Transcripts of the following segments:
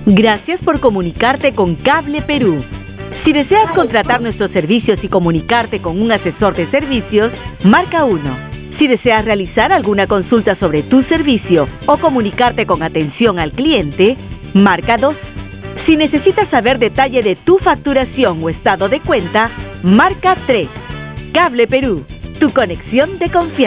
Gracias por comunicarte con Cable Perú. Si deseas contratar nuestros servicios y comunicarte con un asesor de servicios, marca 1. Si deseas realizar alguna consulta sobre tu servicio o comunicarte con atención al cliente, marca 2. Si necesitas saber detalle de tu facturación o estado de cuenta, marca 3. Cable Perú, tu conexión de confianza.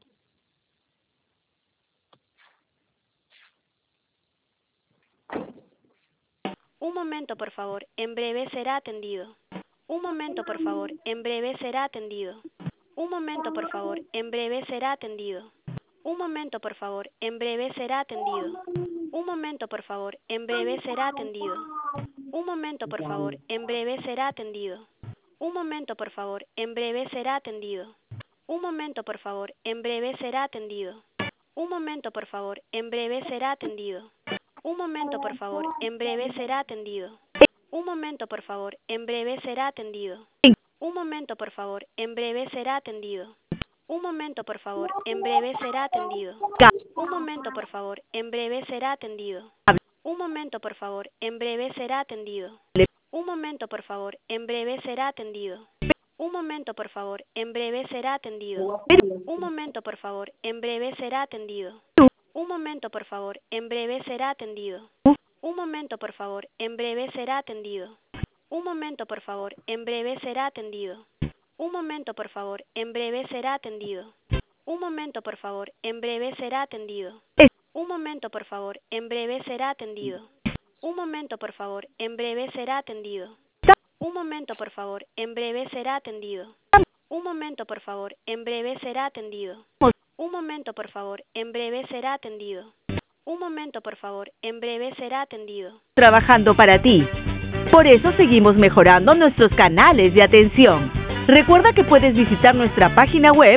Un momento, por favor. En breve será atendido. Un momento, por favor. En breve será atendido. Un momento, por favor. En breve será atendido. Un momento, por favor. En breve será atendido. Un momento, por favor. En breve será atendido. Un momento, por favor. En breve será atendido. Un momento, por favor. En breve será atendido. Un momento, por favor. En breve será atendido. Un momento, por favor. En breve será atendido. Un momento, por favor. En breve será atendido. Un momento, por favor. En breve será atendido. Un momento, por favor. En breve será atendido. Un momento, por favor. En breve será atendido. Un momento, por favor. En breve será atendido. Un momento, por favor. En breve será atendido. Un momento, por favor. En breve será atendido. Un momento, por favor. En breve será atendido. Un momento, por favor. En breve será atendido. Un momento, por favor. En breve será atendido. Un momento, por favor. En breve será atendido. Un momento, por favor. En breve será atendido. Un momento, por favor. En breve será atendido. Un momento, por favor. En breve será atendido. Un momento, por favor. En breve será atendido. Un momento, por favor. En breve será atendido. Un momento, por favor. En breve será atendido. Un momento, por favor. En breve será atendido. Un momento, por favor. En breve será atendido. Un momento, por favor. En breve será atendido. Trabajando para ti. Por eso seguimos mejorando nuestros canales de atención. Recuerda que puedes visitar nuestra página web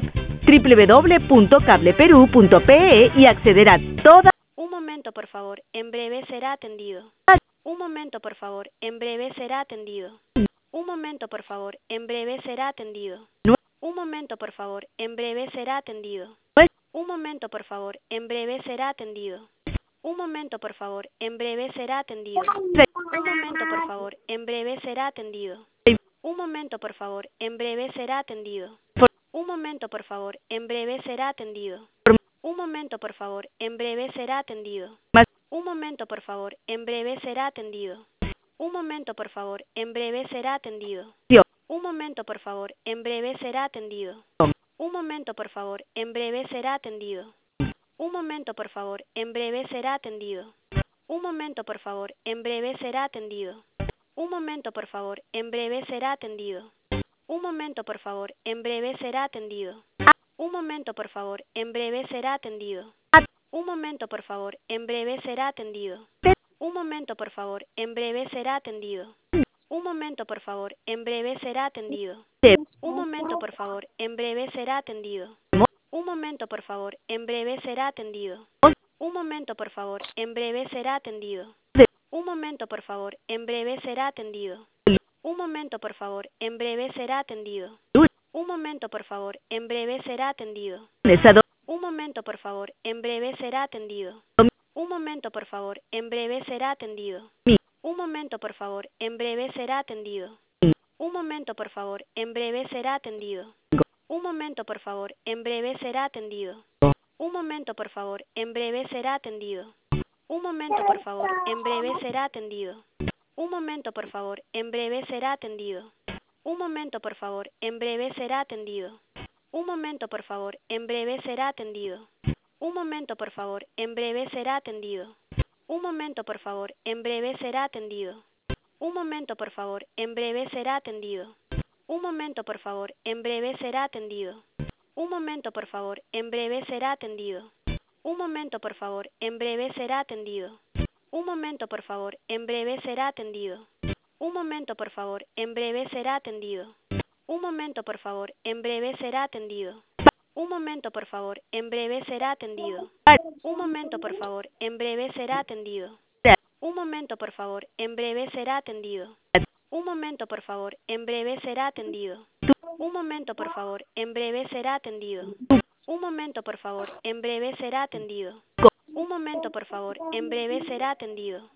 www.cableperu.pe y acceder a toda. Un momento, por favor. En breve será atendido. Un momento, por favor. En breve será atendido. Un momento, por favor. En breve será atendido. Un momento, por favor. En breve será atendido. Un momento, por favor. En breve será atendido. Un momento, por favor. En breve será atendido. Un momento, por favor. En breve será atendido. Un momento, por favor. En breve será atendido. Un momento, por favor. En breve será atendido. Un momento, por favor. En breve será atendido. Un momento, por favor. En breve será atendido. Un momento, por favor. En breve será atendido. Un momento, por favor. En breve será atendido. Un momento, por favor. En breve será atendido. Un momento, por favor. En breve será atendido. Un momento, por favor. En breve será atendido. Un momento, por favor. En breve será atendido. Un momento, por favor. En breve será atendido. Un momento, por favor. En breve será atendido. Un momento, por favor. En breve será atendido. Un momento, por favor. En breve será atendido. Un momento, por favor. En breve será atendido. Un momento, por favor. En breve será atendido. Un momento, por favor. En breve será atendido. Un momento, por favor. En breve será atendido. Un momento, por favor. En breve será atendido. Un momento, por favor. En breve será atendido. Un momento, por favor. En breve será atendido. Un momento, por favor. En breve será atendido. Un momento, por favor. En breve será atendido. Un momento, por favor. En breve será atendido. Un momento, por favor. En breve será atendido. Un momento, por favor. En breve será atendido. Un momento, por favor. En breve será atendido. Un momento, por favor. En breve será atendido. Un momento, por favor. En breve será atendido. Un momento, por favor. En breve será atendido. Un momento, por favor. En breve será atendido. Un momento, por favor. En breve será atendido. Un momento, por favor. En breve será atendido. Un momento, por favor. En breve será atendido. Un momento, por favor. En breve será atendido. Un momento, por favor. En breve será atendido. Un momento, por favor. En breve será atendido. Un momento, por favor. En breve será atendido. Un momento, por favor. En breve será atendido. Un momento, por favor. En breve será atendido. Un momento, por favor. En breve será atendido. Un momento, por favor. En breve será atendido. Un momento, por favor. En breve será atendido. Un momento, por favor. En breve será atendido. Un momento, por favor. En breve será atendido. Un momento, por favor. En breve será atendido. Un momento, por favor. En breve será atendido.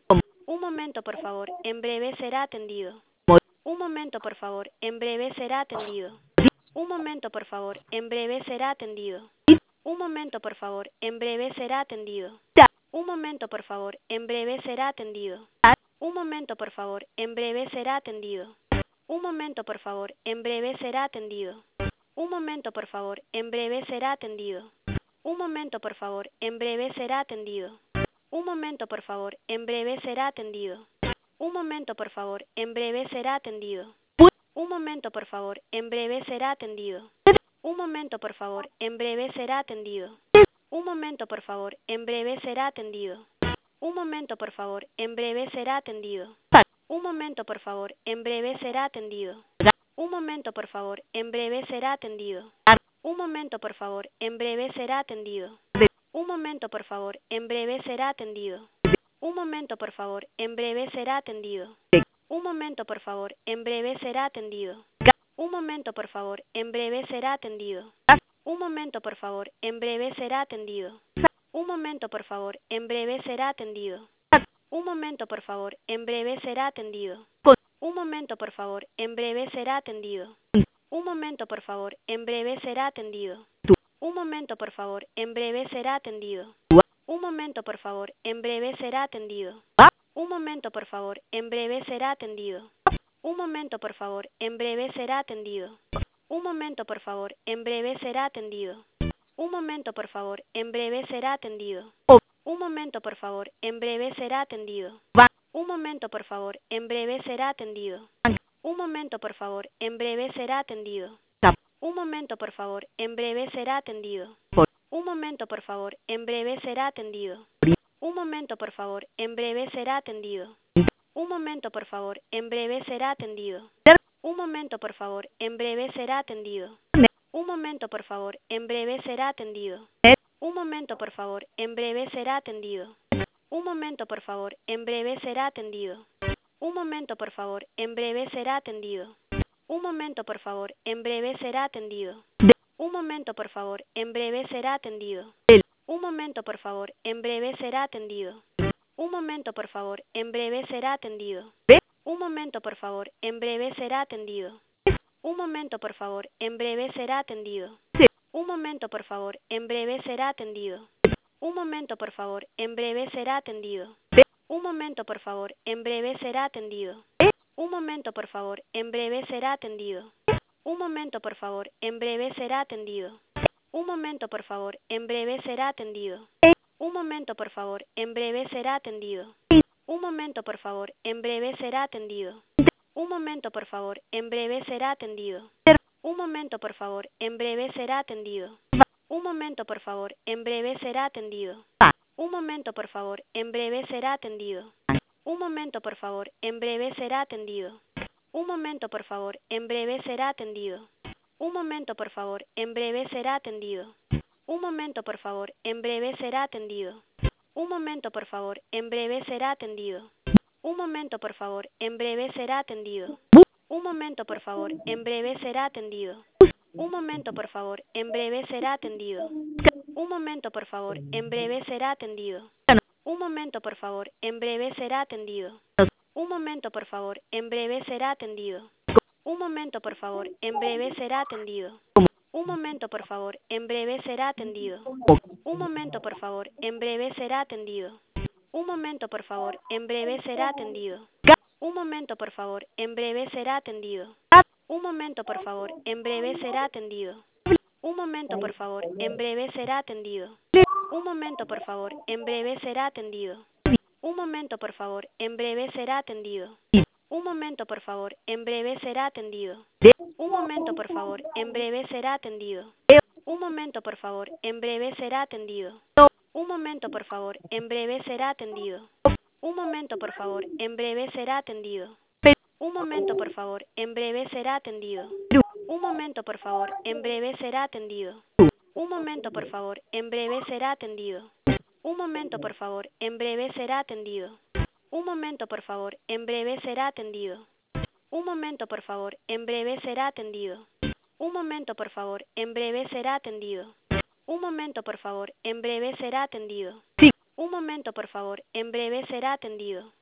Un momento, por favor. En breve será atendido. Un momento, por favor. En breve será atendido. Un momento, por favor. En breve será atendido. Un momento, por favor. En breve será atendido. Un momento, por favor. En breve será atendido. Un momento, por favor. En breve será atendido. Un momento, por favor. En breve será atendido. Un momento, por favor. En breve será atendido. Un momento, por favor. En breve será atendido. Un momento, por favor. En breve será atendido. Un momento, por favor. En breve será atendido. Un momento, por favor. En breve será atendido. Un momento, por favor. En breve será atendido. Un momento, por favor. En breve será atendido. Un momento, por favor. En breve será atendido. Un momento, por favor. En breve será atendido. Un momento, por favor. En breve será atendido. Un momento, por favor. En breve será atendido. Un momento, por favor. En breve será atendido. Un momento, por favor. En breve será atendido. Un momento, por favor. En breve será atendido. Un momento, por favor. En breve será atendido. Un momento, por favor. En breve será atendido. Un momento, por favor. En breve será atendido. Un momento, por favor. En breve será atendido. Un momento, por favor. En breve será atendido. Un momento, por favor. En breve será atendido. Un momento, por favor. En breve será atendido. Un momento, por favor. En breve será atendido. Un momento, por favor. En breve será atendido. Un momento, por favor. En breve será atendido. Un momento, por favor. En breve será atendido. Un momento, por favor. En breve será atendido. Un momento, por favor. En breve será atendido. Un momento, por favor. En breve será atendido. Un momento, por favor. En breve será atendido. Un momento, por favor. En breve será atendido. Un momento, por favor. En breve será atendido. Un momento, por favor. En breve será atendido. Un momento, por favor. En breve será atendido. Un momento, por favor. En breve será atendido. Un momento, por favor. En breve será atendido. Un momento, por favor. En breve será atendido. Un momento, por favor. En breve será atendido. Un momento, por favor. En breve será atendido. Un momento, por favor. En breve será atendido. Un momento, por favor. En breve será atendido. Un momento, por favor. En breve será atendido. Un momento, por favor. En breve será atendido. Un momento, por favor. En breve será atendido. Un momento, por favor. En breve será atendido. Un momento, por favor. En breve será atendido. Un momento, por favor. En breve será atendido. Un momento, por favor. En breve será atendido. Un momento, por favor. En breve será atendido. Un momento, por favor. En breve será atendido. Un momento, por favor. En breve será atendido. Un momento, por favor. En breve será atendido. Un momento, por favor. En breve será atendido. Un momento, por favor. En breve será atendido. Un momento, por favor. En breve será atendido. Un momento, por favor. En breve será atendido. Un momento, por favor. En breve será atendido. Un momento, por favor. En breve será atendido. Un momento, por favor. En breve será atendido. Un momento, por favor. En breve será atendido. Un momento, por favor. En breve será atendido. Un momento, por favor. En breve será atendido. Un momento, por favor. En breve será atendido. Un momento, por favor. En breve será atendido. Un momento, por favor. En breve será atendido. Un momento, por favor. En breve será atendido. Un momento, por favor. En breve será atendido. Un momento, por favor. En breve será atendido. Un momento, por favor. En breve será atendido. Un momento, por favor. En breve será atendido. Un momento, por favor. En breve será atendido. Un momento, por favor. En breve será atendido. Un momento, por favor. En breve será atendido. Un momento, por favor. En breve será atendido. Un momento, por favor. En breve será atendido. Un momento, por favor. En breve será atendido. Un momento, por favor. En breve será atendido. Un momento, por favor. En breve será atendido. Un momento, por favor. En breve será atendido. Un momento, por favor. En breve será atendido. Un momento, por favor. En breve será atendido. Un momento, por favor. En breve será atendido. Un momento, por favor. En breve será atendido. Un momento, por favor. En breve será atendido. Un momento, por favor. En breve será atendido. Un momento, por favor. En breve será atendido. Un momento, por favor. En breve será atendido. Un momento, por favor. En breve será atendido. Un momento, por favor. En breve será atendido. Un momento, por favor. En breve será atendido. Un momento, por favor. En breve será atendido.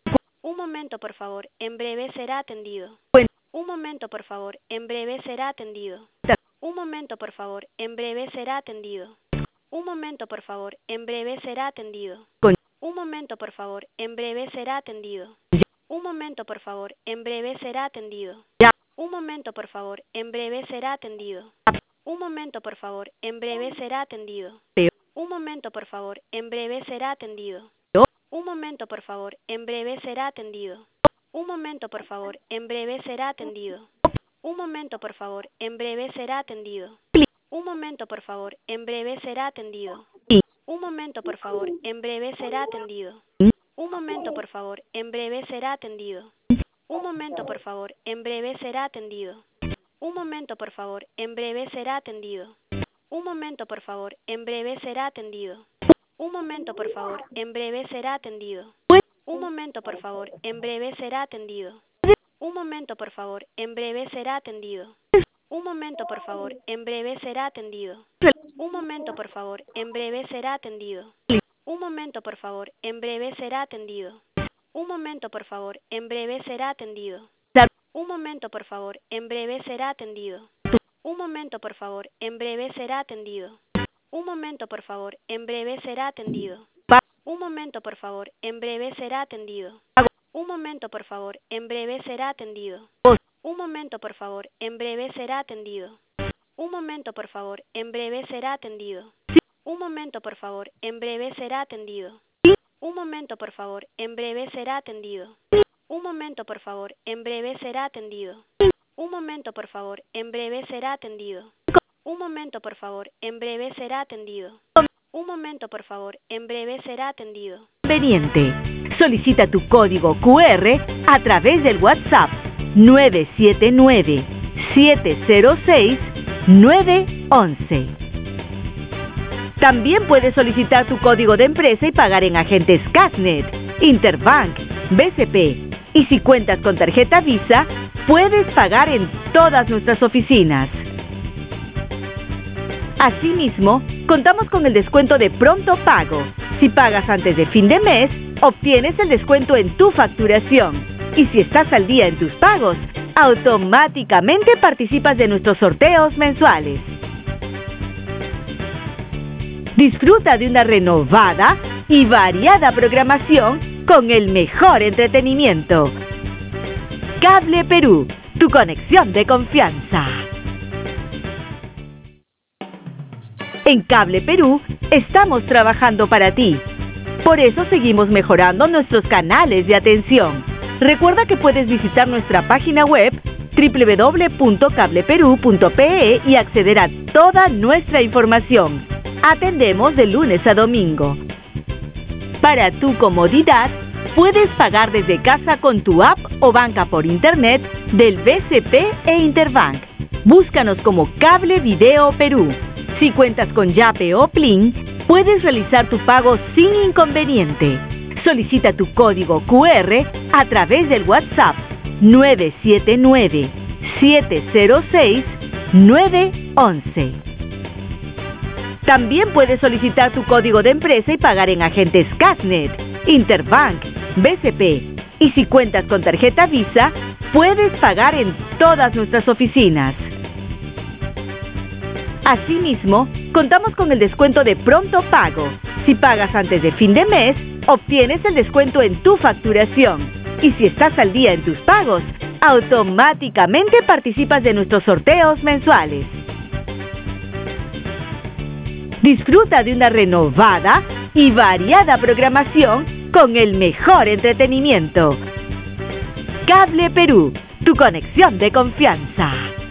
Un momento, por favor. En breve será atendido. Un momento, por favor. En breve será atendido. Un momento, por favor. En breve será atendido. Un momento, por favor. En breve será atendido. Un momento, por favor. En breve será atendido. Un momento, por favor. En breve será atendido. Un momento, por favor. En breve será atendido. Un momento, por favor. En breve será atendido. Un momento, por favor. En breve será atendido. Un momento, por favor. En breve será atendido. Un momento, por favor. En breve será atendido. Un momento, por favor. En breve será atendido. Un momento, por favor. En breve será atendido. Un momento, por favor. En breve será atendido. Un momento, por favor. En breve será atendido. Un momento, por favor. En breve será atendido. Un momento, por favor. En breve será atendido. Un momento, por favor. En breve será atendido. Un momento, por favor. En breve será atendido. Un momento, por favor. En breve será atendido. Un momento, por favor. En breve será atendido. Un momento, por favor. En breve será atendido. Un momento, por favor. En breve será atendido. Un momento, por favor. En breve será atendido. Un momento, por favor. En breve será atendido. Un momento, por favor. En breve será atendido. Un momento, por favor. En breve será atendido. Un momento, por favor. En breve será atendido. Un momento, por favor. En breve será atendido. Un momento, por favor. En breve será atendido. Un momento, por favor. En breve será atendido. Un momento, por favor. En breve será atendido. Un momento, por favor. En breve será atendido. Un momento, por favor. En breve será atendido. Un momento, por favor. En breve será atendido. Un momento, por favor. En breve será atendido. Un momento, por favor. En breve será atendido. Un momento, por favor. En breve será atendido. Conveniente. Solicita tu código QR a través del WhatsApp 979-706-911. También puedes solicitar tu código de empresa y pagar en agentes Cashnet, Interbank, BCP. Y si cuentas con tarjeta Visa, puedes pagar en todas nuestras oficinas. Asimismo, contamos con el descuento de pronto pago. Si pagas antes de fin de mes, obtienes el descuento en tu facturación. Y si estás al día en tus pagos, automáticamente participas de nuestros sorteos mensuales. Disfruta de una renovada y variada programación con el mejor entretenimiento. Cable Perú, tu conexión de confianza. En Cable Perú estamos trabajando para ti. Por eso seguimos mejorando nuestros canales de atención. Recuerda que puedes visitar nuestra página web www.cableperu.pe y acceder a toda nuestra información. Atendemos de lunes a domingo. Para tu comodidad, puedes pagar desde casa con tu app o banca por internet del BCP e Interbank. Búscanos como Cable Video Perú. Si cuentas con Yape o Plin, puedes realizar tu pago sin inconveniente. Solicita tu código QR a través del WhatsApp 979-706-911. También puedes solicitar tu código de empresa y pagar en agentes Cashnet, Interbank, BCP. Y si cuentas con tarjeta Visa, puedes pagar en todas nuestras oficinas. Asimismo, contamos con el descuento de pronto pago. Si pagas antes de fin de mes, obtienes el descuento en tu facturación. Y si estás al día en tus pagos, automáticamente participas de nuestros sorteos mensuales. Disfruta de una renovada y variada programación con el mejor entretenimiento. Cable Perú, tu conexión de confianza.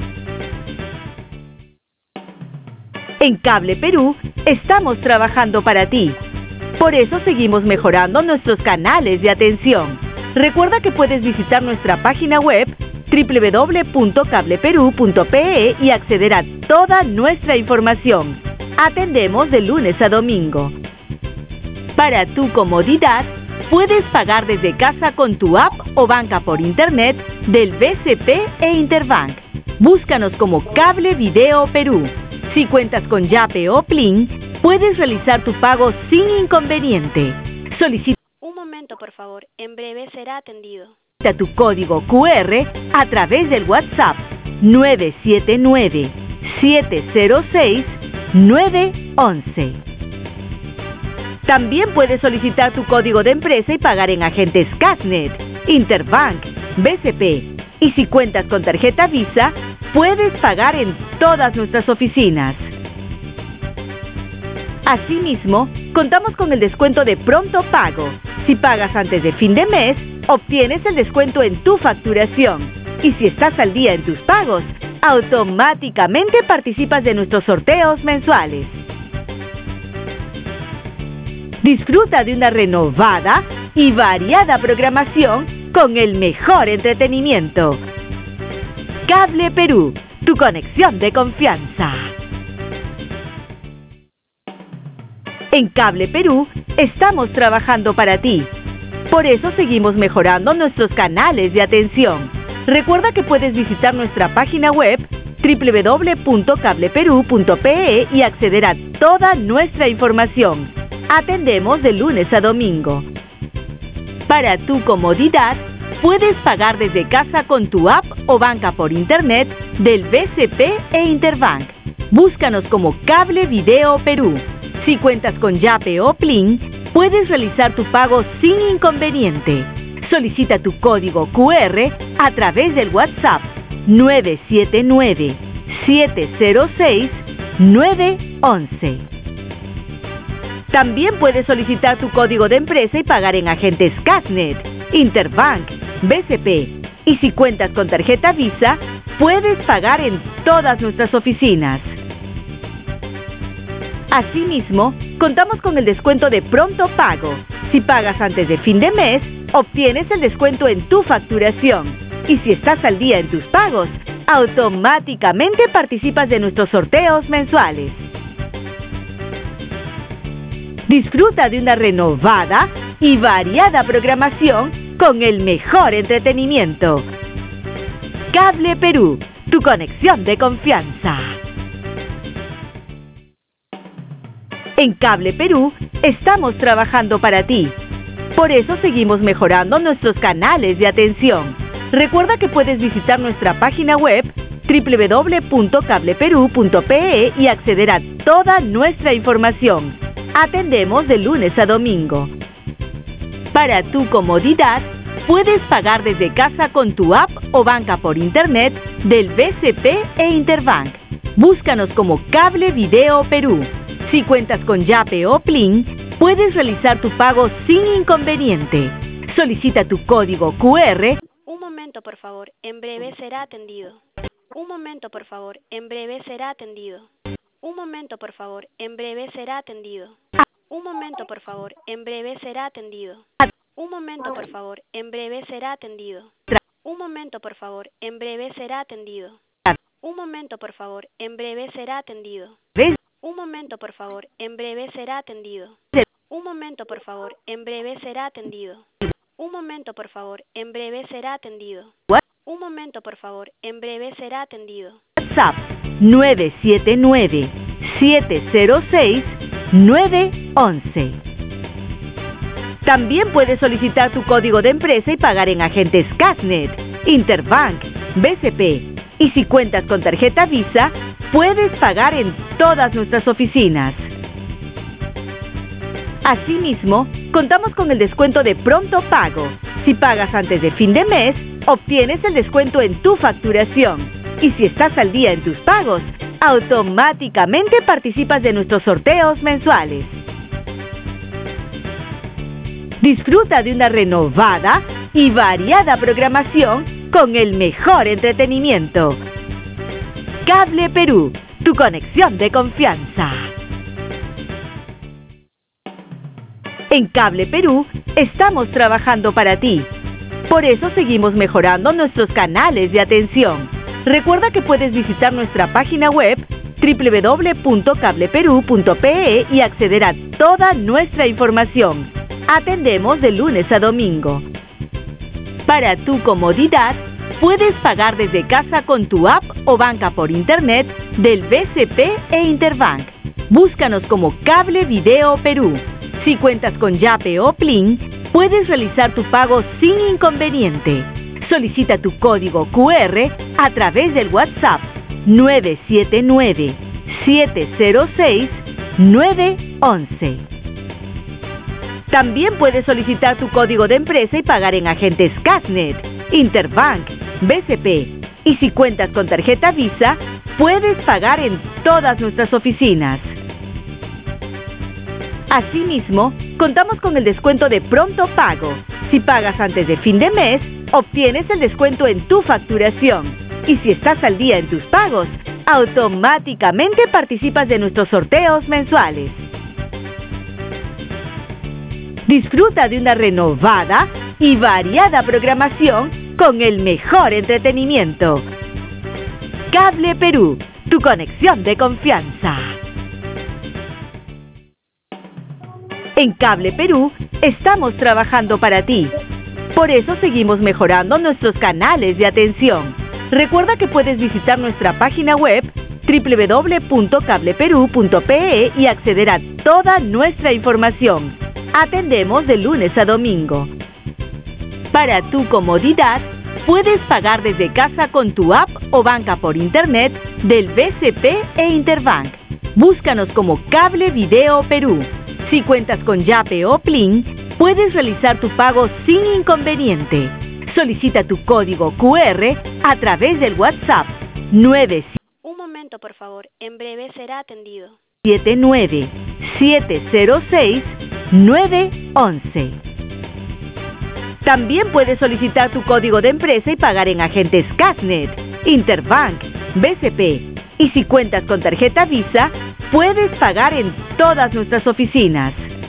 En Cable Perú estamos trabajando para ti. Por eso seguimos mejorando nuestros canales de atención. Recuerda que puedes visitar nuestra página web www.cableperu.pe y acceder a toda nuestra información. Atendemos de lunes a domingo. Para tu comodidad, puedes pagar desde casa con tu app o banca por internet del BCP e Interbank. Búscanos como Cable Video Perú. Si cuentas con Yape o Plin, puedes realizar tu pago sin inconveniente. Solicita. Un momento. momento, por favor. En breve será atendido. Tu código QR a través del WhatsApp 979-706-911. También puedes solicitar tu código de empresa y pagar en agentes Cashnet, Interbank, BCP. Y si cuentas con tarjeta Visa, puedes pagar en todas nuestras oficinas. Asimismo, contamos con el descuento de pronto pago. Si pagas antes de fin de mes, obtienes el descuento en tu facturación. Y si estás al día en tus pagos, automáticamente participas de nuestros sorteos mensuales. Disfruta de una renovada y variada programación con el mejor entretenimiento. Cable Perú, tu conexión de confianza. En Cable Perú estamos trabajando para ti. Por eso seguimos mejorando nuestros canales de atención. Recuerda que puedes visitar nuestra página web www.cableperú.pe y acceder a toda nuestra información. Atendemos de lunes a domingo. Para tu comodidad, puedes pagar desde casa con tu app o banca por internet del BCP e Interbank. Búscanos como Cable Video Perú. Si cuentas con Yape o Plin, puedes realizar tu pago sin inconveniente. Solicita tu código QR a través del WhatsApp 979-706-911. También puedes solicitar tu código de empresa y pagar en agentes Cashnet, Interbank, BCP. Y si cuentas con tarjeta Visa, puedes pagar en todas nuestras oficinas. Asimismo, contamos con el descuento de pronto pago. Si pagas antes de fin de mes, obtienes el descuento en tu facturación. Y si estás al día en tus pagos, automáticamente participas de nuestros sorteos mensuales. Disfruta de una renovada y variada programación con el mejor entretenimiento. Cable Perú, tu conexión de confianza. En Cable Perú estamos trabajando para ti. Por eso seguimos mejorando nuestros canales de atención. Recuerda que puedes visitar nuestra página web www.cableperú.pe y acceder a toda nuestra información. Atendemos de lunes a domingo. Para tu comodidad, puedes pagar desde casa con tu app o banca por internet del BCP e Interbank. Búscanos como Cable Video Perú. Si cuentas con Yape o Plin, puedes realizar tu pago sin inconveniente. Solicita tu código QR. Un momento, por favor. En breve será atendido. Un momento, por favor. En breve será atendido. Un momento, por favor. En breve será atendido. Un momento, por favor. En breve será atendido. Un momento, por favor. En breve será atendido. Un momento, por favor. En breve será atendido. Un momento, por favor. En breve será atendido. Un momento, por favor. En breve será atendido. Un momento, por favor. En breve será atendido. Un momento, por favor. En breve será atendido. Un momento, por favor. En breve será atendido. WhatsApp 979-706-911. También puedes solicitar tu código de empresa y pagar en agentes Cashnet, Interbank, BCP. Y si cuentas con tarjeta Visa, puedes pagar en todas nuestras oficinas. Asimismo, contamos con el descuento de pronto pago. Si pagas antes de fin de mes, obtienes el descuento en tu facturación. Y si estás al día en tus pagos, automáticamente participas de nuestros sorteos mensuales. Disfruta de una renovada y variada programación con el mejor entretenimiento. Cable Perú, tu conexión de confianza. En Cable Perú estamos trabajando para ti. Por eso seguimos mejorando nuestros canales de atención. Recuerda que puedes visitar nuestra página web www.cableperú.pe y acceder a toda nuestra información. Atendemos de lunes a domingo. Para tu comodidad, puedes pagar desde casa con tu app o banca por internet del BCP e Interbank. Búscanos como Cable Video Perú. Si cuentas con Yape o Plin, puedes realizar tu pago sin inconveniente. Solicita tu código QR a través del WhatsApp 979-706-911. También puedes solicitar tu código de empresa y pagar en agentes Cashnet, Interbank, BCP. Y si cuentas con tarjeta Visa, puedes pagar en todas nuestras oficinas. Asimismo, contamos con el descuento de pronto pago. Si pagas antes de fin de mes, obtienes el descuento en tu facturación. Y si estás al día en tus pagos, automáticamente participas de nuestros sorteos mensuales. Disfruta de una renovada y variada programación con el mejor entretenimiento. Cable Perú, tu conexión de confianza. En Cable Perú estamos trabajando para ti. Por eso seguimos mejorando nuestros canales de atención. Recuerda que puedes visitar nuestra página web www.cableperu.pe y acceder a toda nuestra información. Atendemos de lunes a domingo. Para tu comodidad, puedes pagar desde casa con tu app o banca por internet del BCP e Interbank. Búscanos como Cable Video Perú. Si cuentas con Yape o Plin, puedes realizar tu pago sin inconveniente. Solicita tu código QR a través del WhatsApp 97. Un momento, por favor. En breve será atendido. 79-706-911. También puedes solicitar tu código de empresa y pagar en agentes Cashnet, Interbank, BCP. Y si cuentas con tarjeta Visa, puedes pagar en todas nuestras oficinas.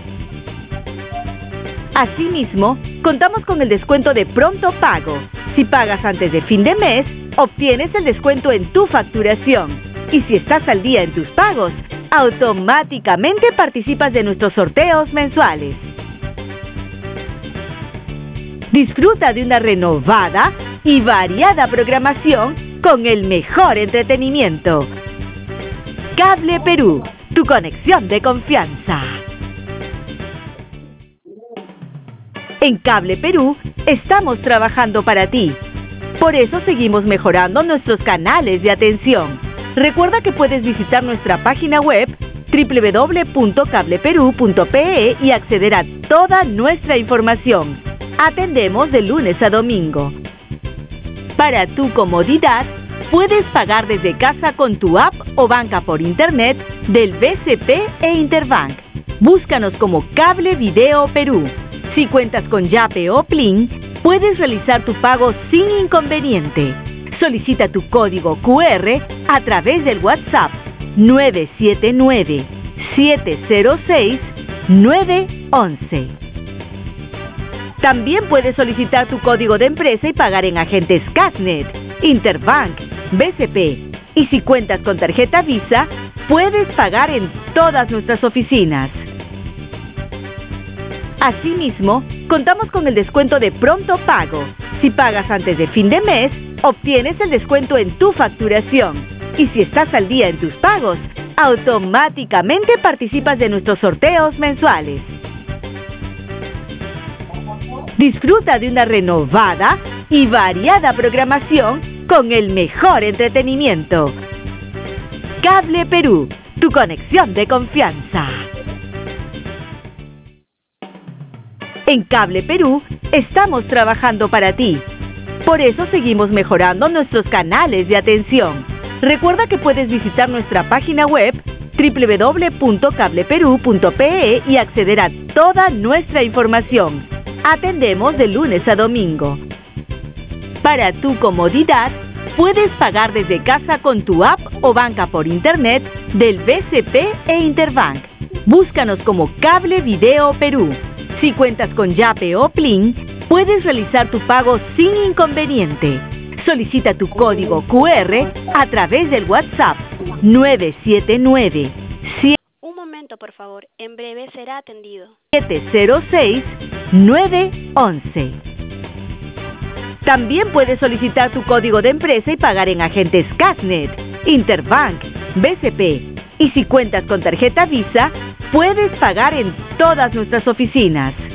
Asimismo, contamos con el descuento de pronto pago. Si pagas antes de fin de mes, obtienes el descuento en tu facturación. Y si estás al día en tus pagos, automáticamente participas de nuestros sorteos mensuales. Disfruta de una renovada y variada programación con el mejor entretenimiento. Cable Perú, tu conexión de confianza. En Cable Perú estamos trabajando para ti. Por eso seguimos mejorando nuestros canales de atención. Recuerda que puedes visitar nuestra página web www.cableperu.pe y acceder a toda nuestra información. Atendemos de lunes a domingo. Para tu comodidad, puedes pagar desde casa con tu app o banca por internet del BCP e Interbank. Búscanos como Cable Video Perú. Si cuentas con Yape o Plin, puedes realizar tu pago sin inconveniente. Solicita tu código QR a través del WhatsApp 979-706-911. También puedes solicitar tu código de empresa y pagar en agentes Cashnet, Interbank, BCP. Y si cuentas con tarjeta Visa, puedes pagar en todas nuestras oficinas. Asimismo, contamos con el descuento de pronto pago. Si pagas antes de fin de mes, obtienes el descuento en tu facturación. Y si estás al día en tus pagos, automáticamente participas de nuestros sorteos mensuales. Disfruta de una renovada y variada programación con el mejor entretenimiento. Cable Perú, tu conexión de confianza. En Cable Perú estamos trabajando para ti. Por eso seguimos mejorando nuestros canales de atención. Recuerda que puedes visitar nuestra página web www.cableperu.pe y acceder a toda nuestra información. Atendemos de lunes a domingo. Para tu comodidad, puedes pagar desde casa con tu app o banca por internet del BCP e Interbank. Búscanos como Cable Video Perú. Si cuentas con Yape o Plin, puedes realizar tu pago sin inconveniente. Solicita tu código QR a través del WhatsApp 979. Un momento, por favor. En breve será atendido. 706-911. También puedes solicitar tu código de empresa y pagar en agentes Cashnet, Interbank, BCP. Y si cuentas con tarjeta Visa, puedes pagar en todas nuestras oficinas.